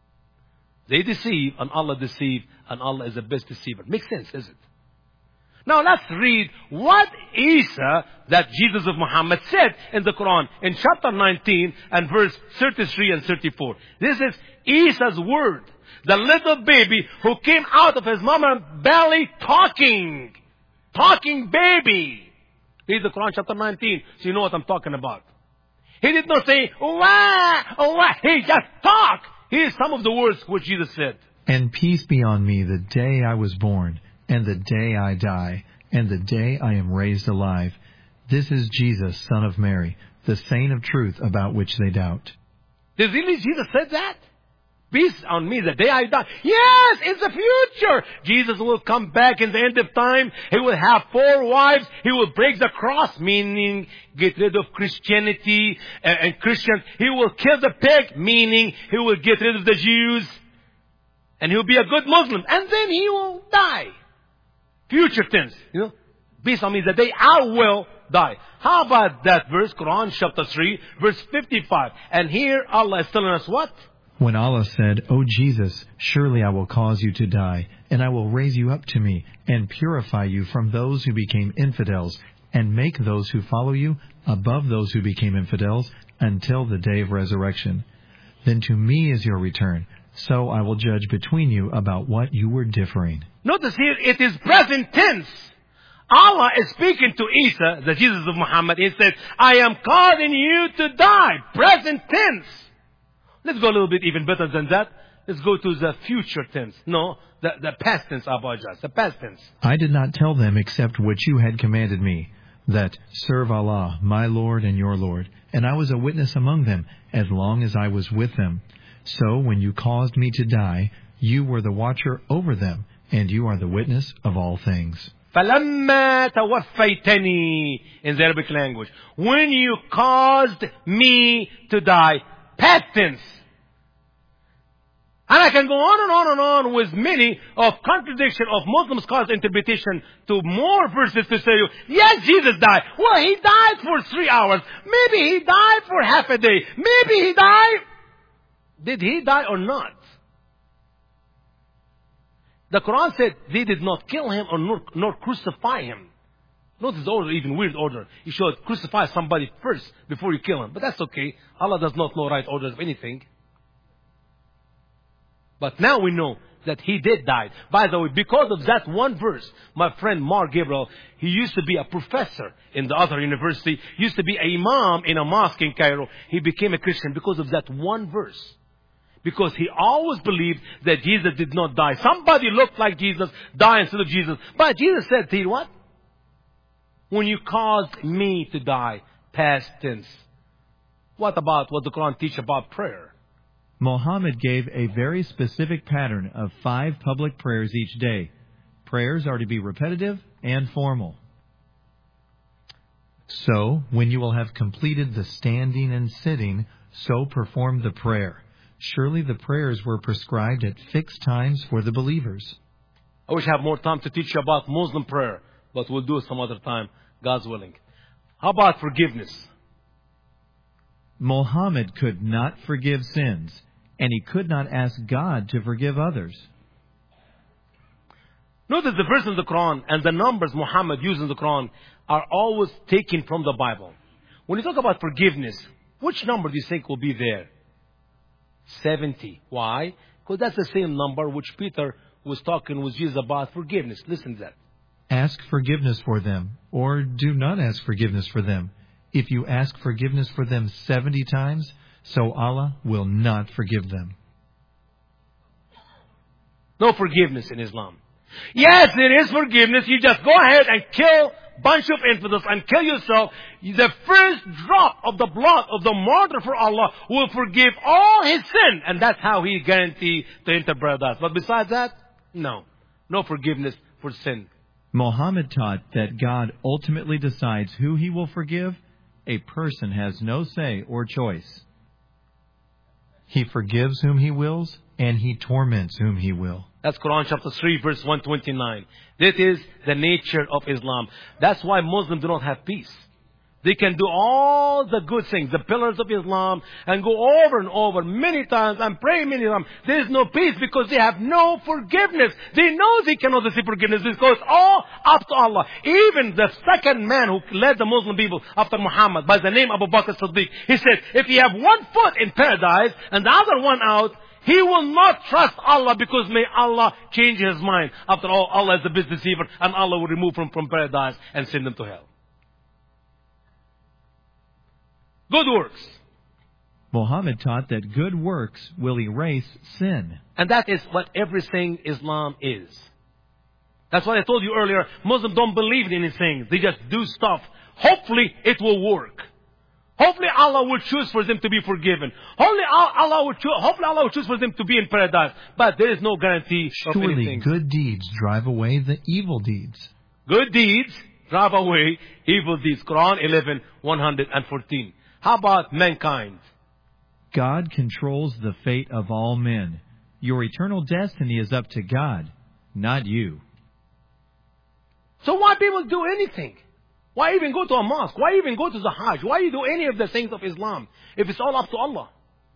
They deceive and Allah deceived, and Allah is the best deceiver. Makes sense, is it? Now let's read what Isa, that Jesus of Muhammad, said in the Quran in chapter nineteen and verse thirty-three and thirty-four. This is Isa's word. The little baby who came out of his mama's belly talking. Talking baby. Read the Quran chapter nineteen so you know what I'm talking about. He did not say, wah, wah. He just talked. Here's some of the words which Jesus said. And peace be on me the day I was born, and the day I die, and the day I am raised alive. This is Jesus, son of Mary, the saint of truth about which they doubt. Did really Jesus said that? Peace on me the day I die. Yes, it's the future. Jesus will come back in the end of time. He will have four wives. He will break the cross, meaning get rid of Christianity and, and Christians. He will kill the pig, meaning he will get rid of the Jews. And he will be a good Muslim. And then he will die. Future tense. You know, peace on me the day I will die. How about that verse? Quran chapter three, verse fifty-five. And here Allah is telling us what? When Allah said, O Jesus, surely I will cause you to die, and I will raise you up to me, and purify you from those who became infidels, and make those who follow you above those who became infidels, until the day of resurrection. Then to me is your return, so I will judge between you about what you were differing. Notice here, it is present tense. Allah is speaking to Isa, the Jesus of Muhammad. He says, I am causing you to die. Present tense. Let's go a little bit even better than that. Let's go to the future tense. No, the, the past tense, I apologize. The past tense. I did not tell them except what you had commanded me, that serve Allah, my Lord and your Lord. And I was a witness among them, as long as I was with them. So when you caused me to die, you were the watcher over them, and you are the witness of all things. فَلَمَّا تَوَفَّيْتَنِي in the Arabic language. When you caused me to die. Past tense. And I can go on and on and on with many of contradiction of Muslim scholars' interpretation to more verses to say, yes, Jesus died. Well, he died for three hours. Maybe he died for half a day. Maybe he died. Did he die or not? The Quran said they did not kill him or nor, nor crucify him. Notice the order, even weird order. You should crucify somebody first before you kill him. But that's okay. Allah does not know right orders of anything. But now we know that he did die. By the way, because of that one verse, my friend Mark Gabriel, he used to be a professor in the other university, used to be an imam in a mosque in Cairo. He became a Christian because of that one verse. Because he always believed that Jesus did not die. Somebody looked like Jesus, died instead of Jesus. But Jesus said to you, what? When you caused me to die, past tense. What about what the Quran teaches about prayer? Muhammad gave a very specific pattern of five public prayers each day. Prayers are to be repetitive and formal. So, when you will have completed the standing and sitting, so perform the prayer. Surely the prayers were prescribed at fixed times for the believers. I wish I had more time to teach you about Muslim prayer, but we'll do it some other time, God's willing. How about forgiveness? Muhammad could not forgive sins, and he could not ask God to forgive others. Notice the verse in the Quran and the numbers Muhammad used in the Quran are always taken from the Bible. When you talk about forgiveness, which number do you think will be there? seventy. Why? Because that's the same number which Peter was talking with Jesus about forgiveness. Listen to that. Ask forgiveness for them, or do not ask forgiveness for them. If you ask forgiveness for them seventy times, so Allah will not forgive them. No forgiveness in Islam. Yes, there is forgiveness. You just go ahead and kill a bunch of infidels and kill yourself. The first drop of the blood of the martyr for Allah will forgive all his sin. And that's how he guarantees to enter paradise. But besides that, no. No forgiveness for sin. Muhammad taught that God ultimately decides who he will forgive. A person has no say or choice. He forgives whom he wills, and he torments whom he will. That's Quran chapter three, verse one twenty-nine. That is the nature of Islam. That's why Muslims do not have peace. They can do all the good things, the pillars of Islam, and go over and over many times and pray many times. There is no peace because they have no forgiveness. They know they cannot receive forgiveness because it's all up to Allah. Even the second man who led the Muslim people after Muhammad, by the name Abu Bakr Siddiq, he said, if you have one foot in paradise and the other one out, he will not trust Allah because may Allah change his mind. After all, Allah is the best deceiver and Allah will remove him from paradise and send him to hell. Good works. Muhammad taught that good works will erase sin. And that is what everything Islam is. That's what I told you earlier. Muslims don't believe in anything. They just do stuff. Hopefully it will work. Hopefully Allah will choose for them to be forgiven. Hopefully Allah will choose, hopefully Allah will choose for them to be in paradise. But there is no guarantee of anything. Surely good deeds drive away the evil deeds. Good deeds drive away evil deeds. Quran eleven, one fourteen. How about mankind? God controls the fate of all men. Your eternal destiny is up to God, not you. So why people do anything? Why even go to a mosque? Why even go to the Hajj? Why you do any of the things of Islam if it's all up to Allah?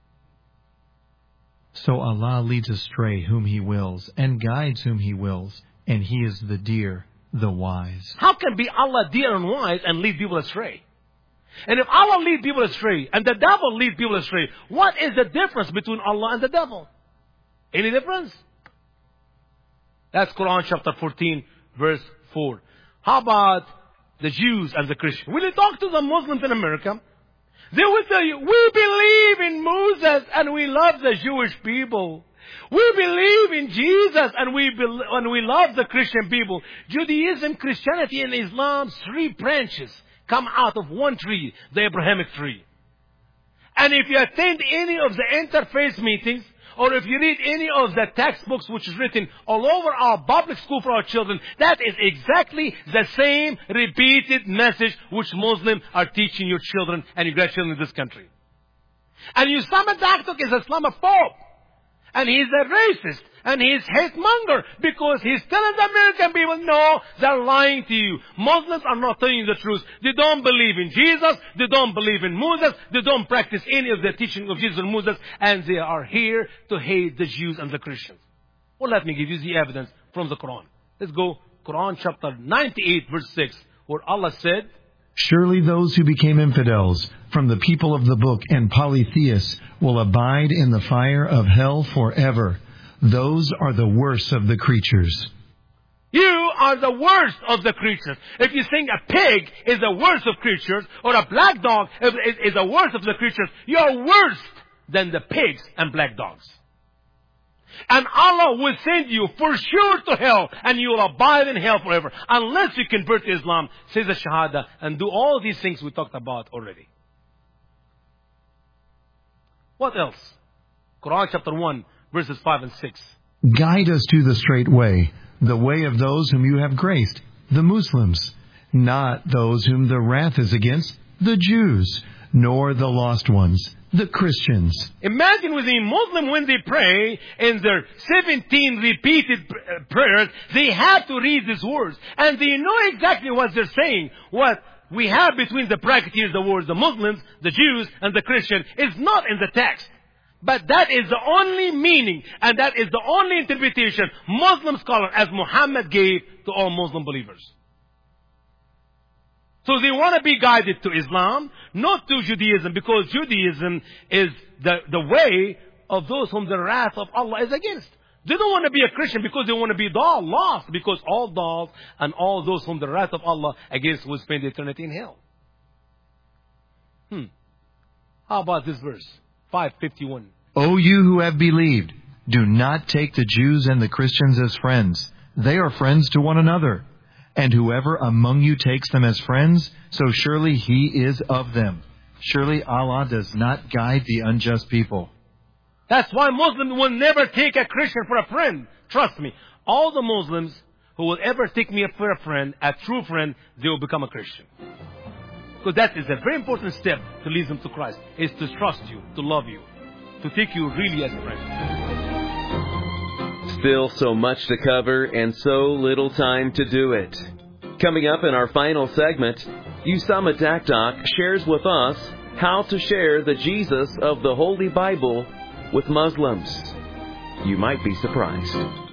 So Allah leads astray whom He wills and guides whom He wills, and He is the dear, the wise. How can be Allah dear and wise and lead people astray? And if Allah leads people astray and the devil leads people astray, what is the difference between Allah and the devil? Any difference? That's Quran chapter fourteen, verse four. How about the Jews and the Christians? Will you talk to the Muslims in America? They will tell you, we believe in Moses and we love the Jewish people. We believe in Jesus and we be- and we love the Christian people. Judaism, Christianity, and Islam, three branches come out of one tree, the Abrahamic tree. And if you attend any of the interfaith meetings, or if you read any of the textbooks which is written all over our public school for our children, that is exactly the same repeated message which Muslims are teaching your children and your grandchildren in this country. And Usama Daktuk is a Islamophobe. And he's a racist. And he's hate monger. Because he's telling the American people, no, they're lying to you. Muslims are not telling you the truth. They don't believe in Jesus. They don't believe in Moses. They don't practice any of the teaching of Jesus and Moses. And they are here to hate the Jews and the Christians. Well, let me give you the evidence from the Quran. Let's go. Quran chapter ninety-eight, verse six, where Allah said, Surely those who became infidels from the people of the book and polytheists will abide in the fire of hell forever. Those are the worst of the creatures. You are the worst of the creatures. If you think a pig is the worst of creatures, or a black dog is, is, is the worst of the creatures, you are worse than the pigs and black dogs. And Allah will send you for sure to hell, and you will abide in hell forever, unless you convert to Islam, say the Shahada, and do all these things we talked about already. What else? Quran chapter one, verses five and six. Guide us to the straight way, the way of those whom you have graced, the Muslims, not those whom the wrath is against, the Jews, nor the lost ones, the Christians. Imagine with a Muslim when they pray in their seventeen repeated prayers, they have to read these words. And they know exactly what they're saying. What we have between the brackets here, the words, the Muslims, the Jews, and the Christian, is not in the text. But that is the only meaning, and that is the only interpretation Muslim scholars, as Muhammad gave to all Muslim believers. So they want to be guided to Islam, not to Judaism, because Judaism is the, the way of those whom the wrath of Allah is against. They don't want to be a Christian because they want to be dull, lost, because all dulls and all those whom the wrath of Allah against will spend eternity in hell. Hmm. How about this verse? five fifty-one. O you who have believed, do not take the Jews and the Christians as friends. They are friends to one another. And whoever among you takes them as friends, so surely he is of them. Surely Allah does not guide the unjust people. That's why Muslims will never take a Christian for a friend. Trust me. All the Muslims who will ever take me for a friend, a true friend, they will become a Christian. Because that is a very important step to lead them to Christ, is to trust you, to love you, to take you really as a friend. Still so much to cover and so little time to do it. Coming up in our final segment, Usama Dakdak shares with us how to share the Jesus of the Holy Bible with Muslims. You might be surprised.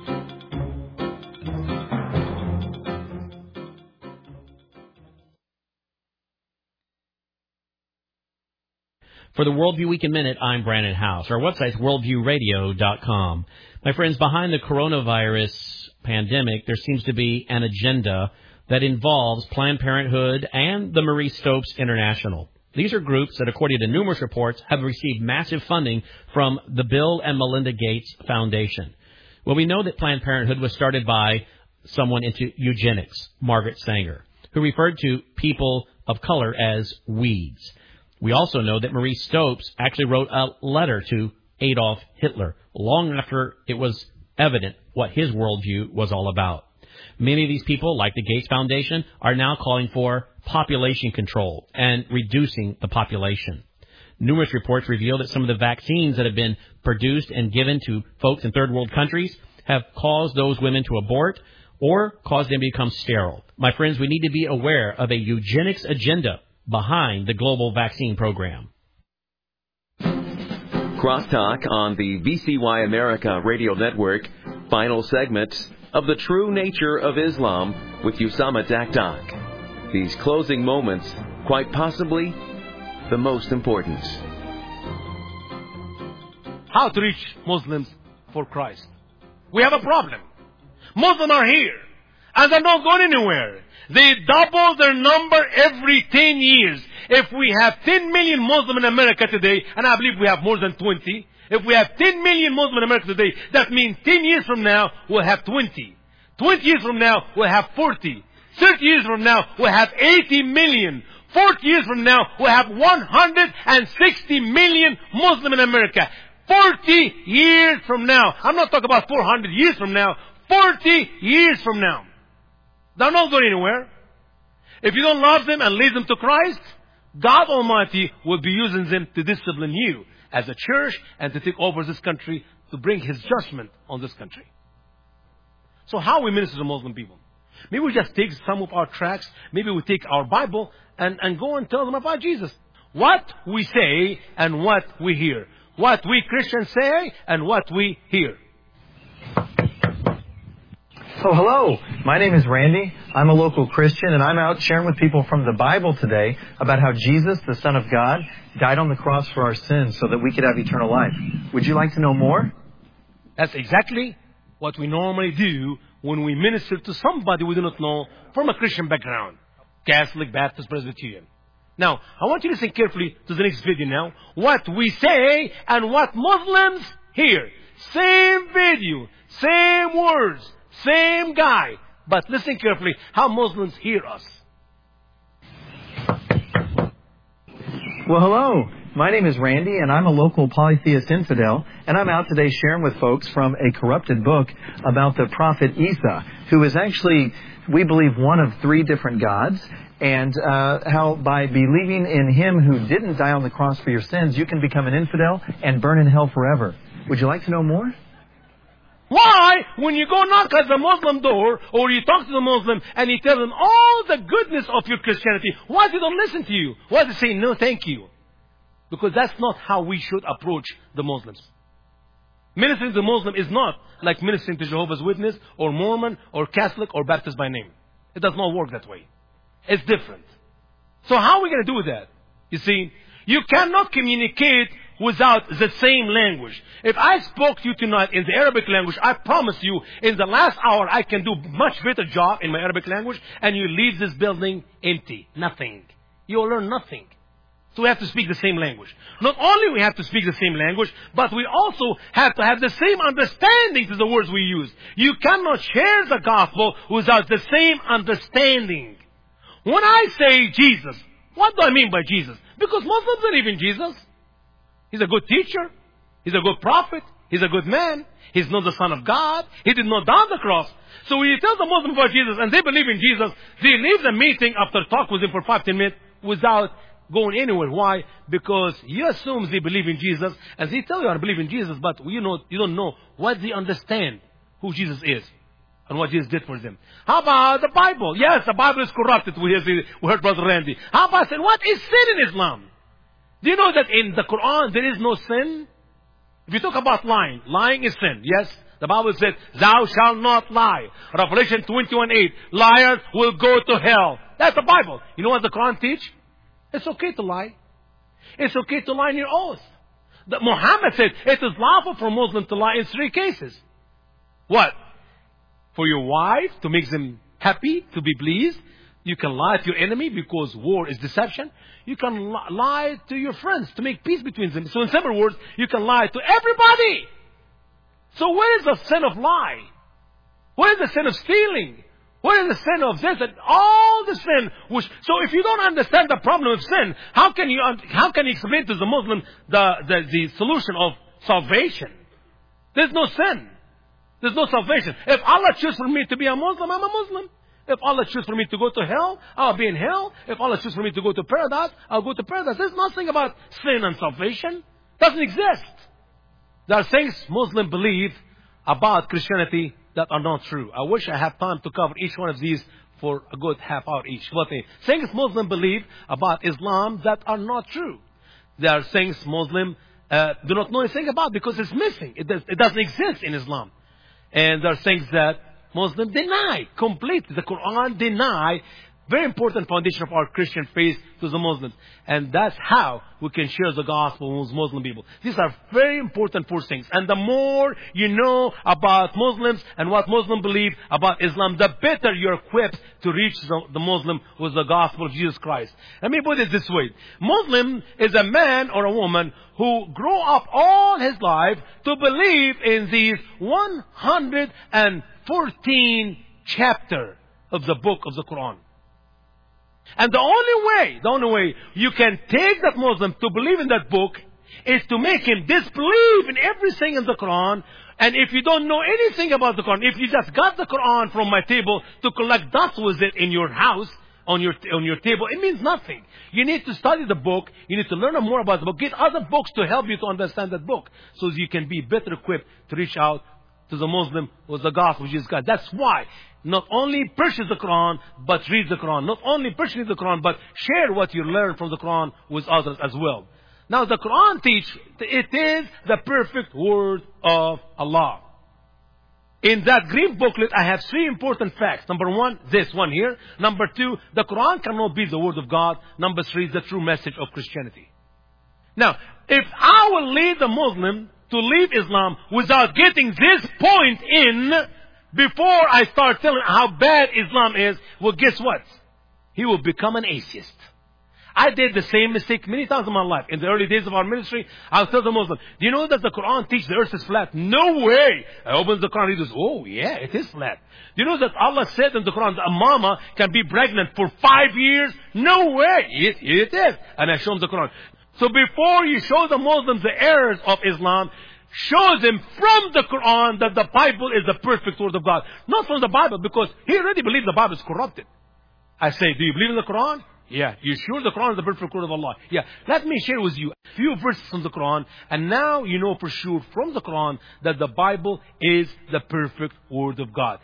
For the Worldview Week in Minute, I'm Brandon House. Our website's worldview radio dot com. My friends, behind the coronavirus pandemic, there seems to be an agenda that involves Planned Parenthood and the Marie Stopes International. These are groups that, according to numerous reports, have received massive funding from the Bill and Melinda Gates Foundation. Well, we know that Planned Parenthood was started by someone into eugenics, Margaret Sanger, who referred to people of color as weeds. We also know that Marie Stopes actually wrote a letter to Adolf Hitler long after it was evident what his worldview was all about. Many of these people, like the Gates Foundation, are now calling for population control and reducing the population. Numerous reports reveal that some of the vaccines that have been produced and given to folks in third world countries have caused those women to abort or caused them to become sterile. My friends, we need to be aware of a eugenics agenda behind the global vaccine program. Crosstalk on the V C Y America radio network. Final segment of The True Nature of Islam with Usama Dakdak. These closing moments, quite possibly the most important. How to reach Muslims for Christ. We have a problem. Muslims are here, and they're not going anywhere. They double their number every ten years. If we have ten million Muslims in America today, and I believe we have more than twenty, if we have ten million Muslims in America today, that means ten years from now, we'll have twenty. twenty years from now, we'll have forty. thirty years from now, we'll have eighty million. forty years from now, we'll have one hundred sixty million Muslims in America. forty years from now, I'm not talking about four hundred years from now, forty years from now. They're not going anywhere. If you don't love them and lead them to Christ, God Almighty will be using them to discipline you as a church and to take over this country, to bring His judgment on this country. So how we minister to Muslim people? Maybe we just take some of our tracts, maybe we take our Bible and, and go and tell them about Jesus. What we say and what we hear. What we Christians say and what we hear. So hello, my name is Randy. I'm a local Christian, and I'm out sharing with people from the Bible today about how Jesus, the Son of God, died on the cross for our sins so that we could have eternal life. Would you like to know more? That's exactly what we normally do when we minister to somebody we do not know from a Christian background. Catholic, Baptist, Presbyterian. Now, I want you to listen carefully to the next video now. What we say and what Muslims hear. Same video, same words, same guy. But listen carefully how Muslims hear us. Well, hello. My name is Randy, and I'm a local polytheist infidel, and I'm out today sharing with folks from a corrupted book about the prophet Isa, who is actually, we believe, one of three different gods, and uh, how by believing in Him who didn't die on the cross for your sins, you can become an infidel and burn in hell forever. Would you like to know more? Why, when you go knock at the Muslim door, or you talk to the Muslim, and you tell them all the goodness of your Christianity, why they don't listen to you? Why they say, no, thank you? Because that's not how we should approach the Muslims. Ministering to the Muslim is not like ministering to Jehovah's Witness, or Mormon, or Catholic, or Baptist by name. It does not work that way. It's different. So how are we going to do that? You see, you cannot communicate without the same language. If I spoke to you tonight in the Arabic language, I promise you, in the last hour, I can do much better job in my Arabic language, and you leave this building empty. Nothing. You'll learn nothing. So we have to speak the same language. Not only we have to speak the same language, but we also have to have the same understanding to the words we use. You cannot share the gospel without the same understanding. When I say Jesus, what do I mean by Jesus? Because Muslims believe in Jesus. He's a good teacher. He's a good prophet. He's a good man. He's not the Son of God. He did not die on the cross. So when you tell the Muslims about Jesus and they believe in Jesus, they leave the meeting after talk with him for five, ten minutes without going anywhere. Why? Because you assume they believe in Jesus, and they tell you I believe in Jesus, but you know you don't know what they understand who Jesus is and what Jesus did for them. How about the Bible? Yes, the Bible is corrupted. We heard Brother Randy. How about saying, what is sin in Islam? Do you know that in the Quran there is no sin? If you talk about lying, lying is sin. Yes, the Bible says, thou shalt not lie. Revelation twenty-one eight, liars will go to hell. That's the Bible. You know what the Quran teach? It's okay to lie. It's okay to lie in your oath. The, Muhammad said it is lawful for Muslims to lie in three cases. What? For your wife, to make them happy, to be pleased. You can lie to your enemy because war is deception. You can li- lie to your friends to make peace between them. So in simple words, you can lie to everybody. So where is the sin of lie? Where is the sin of stealing? What is the sin of this? And all the sin which, so if you don't understand the problem of sin, how can you, how can you explain to the Muslim the, the, the solution of salvation? There's no sin. There's no salvation. If Allah chooses for me to be a Muslim, I'm a Muslim. If Allah chooses for me to go to hell, I'll be in hell. If Allah chooses for me to go to paradise, I'll go to paradise. There's nothing about sin and salvation. Doesn't exist. There are things Muslims believe about Christianity that are not true. I wish I had time to cover each one of these for a good half hour each. But the things Muslims believe about Islam that are not true. There are things Muslims uh, do not know anything about because it's missing. It, does, it doesn't exist in Islam. And there are things that Muslims deny completely. The Quran deny very important foundation of our Christian faith to the Muslims. And that's how we can share the gospel with Muslim people. These are very important four things. And the more you know about Muslims and what Muslims believe about Islam, the better you're equipped to reach the, the Muslim with the gospel of Jesus Christ. Let me put it this way. Muslim is a man or a woman who grew up all his life to believe in these one hundred fourteen chapters of the book of the Quran. And the only way, the only way you can take that Muslim to believe in that book is to make him disbelieve in everything in the Quran. And if you don't know anything about the Quran, if you just got the Quran from my table to collect dust with it in your house, on your on your table, it means nothing. You need to study the book. You need to learn more about the book. Get other books to help you to understand that book, so you can be better equipped to reach out to the Muslim with the gospel of Jesus Christ. That's why not only purchase the Quran, but read the Quran. Not only purchase the Quran, but share what you learn from the Quran with others as well. Now the Quran teaches, it is the perfect word of Allah. In that green booklet, I have three important facts. Number one, this one here. Number two, the Quran cannot be the word of God. Number three, the true message of Christianity. Now, if I will lead the Muslim to leave Islam without getting this point in before I start telling how bad Islam is, well, guess what? He will become an atheist. I did the same mistake many times in my life. In the early days of our ministry, I would tell the Muslim, do you know that the Quran teaches the earth is flat? No way! I opened the Quran and he goes, oh yeah, it is flat. Do you know that Allah said in the Quran that a mama can be pregnant for five years? No way! It, it is. And I show him the Quran. So before you show the Muslims the errors of Islam, show them from the Quran that the Bible is the perfect word of God. Not from the Bible, because he already believes the Bible is corrupted. I say, do you believe in the Quran? Yeah. You sure the Quran is the perfect word of Allah? Yeah. Let me share with you a few verses from the Quran, and now you know for sure from the Quran that the Bible is the perfect word of God.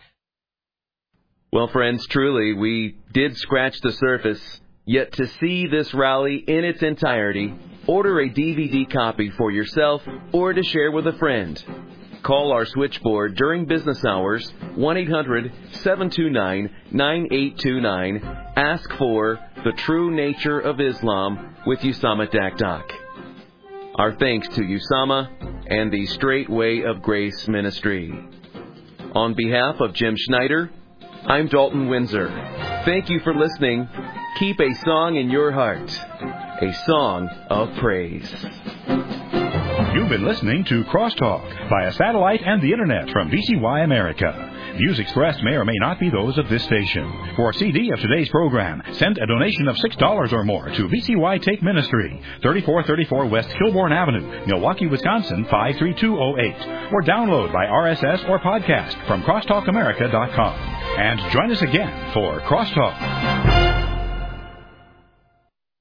Well, friends, truly, we did scratch the surface. Yet to see this rally in its entirety, order a D V D copy for yourself or to share with a friend. Call our switchboard during business hours, one eight hundred seven two nine nine eight two nine. Ask for The True Nature of Islam with Usama Dakdak. Our thanks to Usama and the Straight Way of Grace Ministry. On behalf of Jim Schneider, I'm Dalton Windsor. Thank you for listening. Keep a song in your heart, a song of praise. You've been listening to Crosstalk via satellite and the internet from V C Y America. Views expressed may or may not be those of this station. For a C D of today's program, send a donation of six dollars or more to V C Y Take Ministry, thirty-four thirty-four West Kilbourne Avenue, Milwaukee, Wisconsin, five three two oh eight. Or download by R S S or podcast from crosstalk america dot com. And join us again for Crosstalk.